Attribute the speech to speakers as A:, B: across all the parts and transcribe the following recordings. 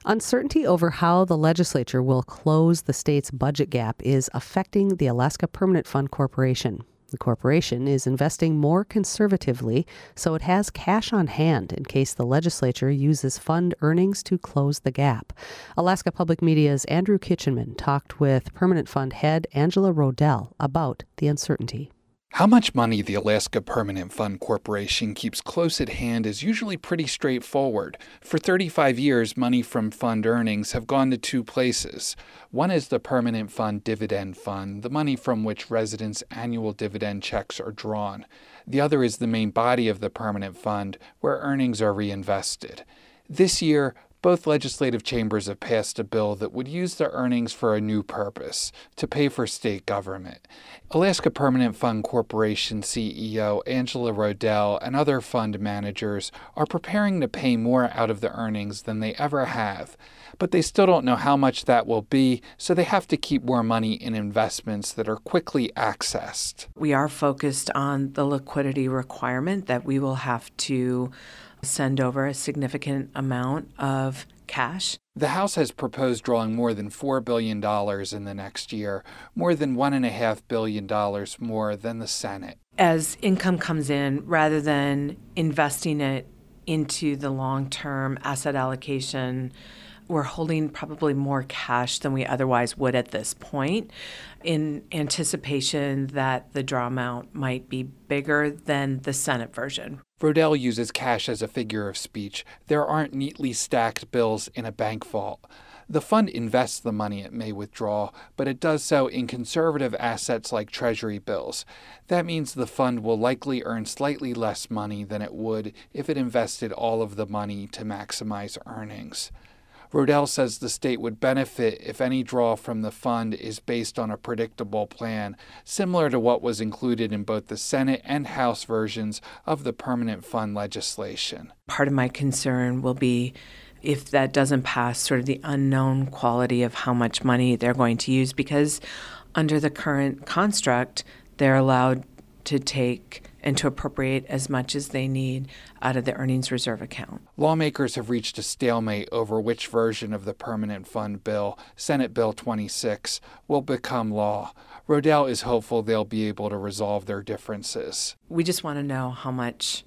A: Uncertainty over how the legislature will close the state's budget gap is affecting the Alaska Permanent Fund Corporation. The corporation is investing more conservatively, so it has cash on hand in case the legislature uses fund earnings to close the gap. Alaska Public Media's Andrew Kitchenman talked with Permanent Fund head Angela Rodell about the uncertainty.
B: How much money the Alaska Permanent Fund Corporation keeps close at hand is usually pretty straightforward. For 35 years, money from fund earnings have gone to two places. One is the Permanent Fund Dividend Fund, the money from which residents' annual dividend checks are drawn. The other is the main body of the Permanent Fund, where earnings are reinvested. This year, both legislative chambers have passed a bill that would use the earnings for a new purpose, to pay for state government. Alaska Permanent Fund Corporation CEO Angela Rodell and other fund managers are preparing to pay more out of the earnings than they ever have. But they still don't know how much that will be, so they have to keep more money in investments that are quickly accessed.
C: We are focused on the liquidity requirement that we will have to send over a significant amount of cash.
B: The House has proposed drawing more than $4 billion in the next year, more than $1.5 billion more than the Senate.
C: As income comes in, rather than investing it into the long-term asset allocation, we're holding probably more cash than we otherwise would at this point, in anticipation that the draw amount might be bigger than the Senate version.
B: Rodell uses cash as a figure of speech. There aren't neatly stacked bills in a bank vault. The fund invests the money it may withdraw, but it does so in conservative assets like Treasury bills. That means the fund will likely earn slightly less money than it would if it invested all of the money to maximize earnings. Rodell says the state would benefit if any draw from the fund is based on a predictable plan, similar to what was included in both the Senate and House versions of the permanent fund legislation.
C: Part of my concern will be if that doesn't pass, sort of the unknown quality of how much money they're going to use, because under the current construct, they're allowed to take and to appropriate as much as they need out of the earnings reserve account.
B: Lawmakers have reached a stalemate over which version of the permanent fund bill, Senate Bill 26, will become law. Rodell is hopeful they'll be able to resolve their differences.
C: We just want to know how much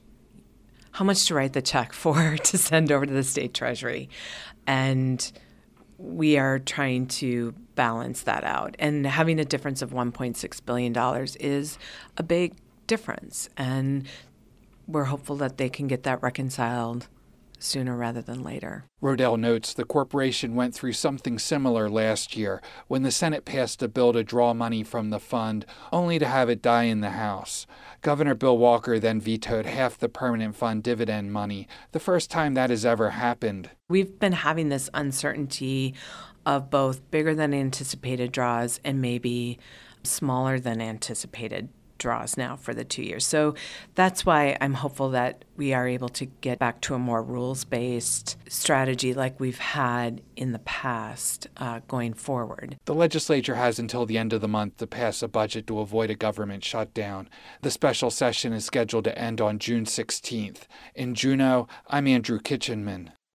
C: to write the check for to send over to the state treasury. And we are trying to balance that out. And having a difference of $1.6 billion is a big difference. And we're hopeful that they can get that reconciled sooner rather than later.
B: Rodell notes the corporation went through something similar last year when the Senate passed a bill to draw money from the fund, only to have it die in the House. Governor Bill Walker then vetoed half the permanent fund dividend money, the first time that has ever happened.
C: We've been having this uncertainty of both bigger than anticipated draws and maybe smaller than anticipated draws now for the 2 years. So that's why I'm hopeful that we are able to get back to a more rules-based strategy like we've had in the past going forward.
B: The legislature has until the end of the month to pass a budget to avoid a government shutdown. The special session is scheduled to end on June 16th. In Juneau, I'm Andrew Kitchenman.